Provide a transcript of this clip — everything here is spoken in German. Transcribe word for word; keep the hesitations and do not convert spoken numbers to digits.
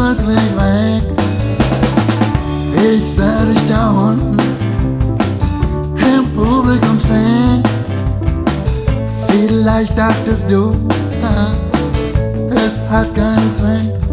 plötzlich weg. Ich seh dich da unten im Publikum stehen. Vielleicht dachtest du, es hat keinen Zweck.